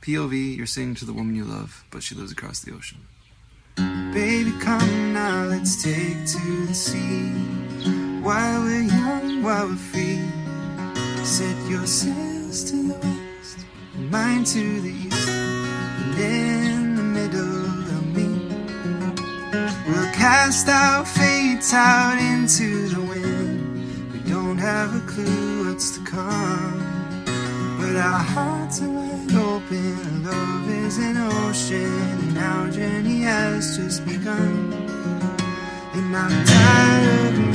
POV, you're singing to the woman you love, but she lives across the ocean. Baby, come now, let's take to the sea. While we're young, while we're free, set your sails to the west, and mine to the east, and in the middle of me, we'll cast our fates out into the wind. We don't have a clue what's to come, but our hearts are wide open. Love is an ocean, and our journey has just begun. And I'm tired of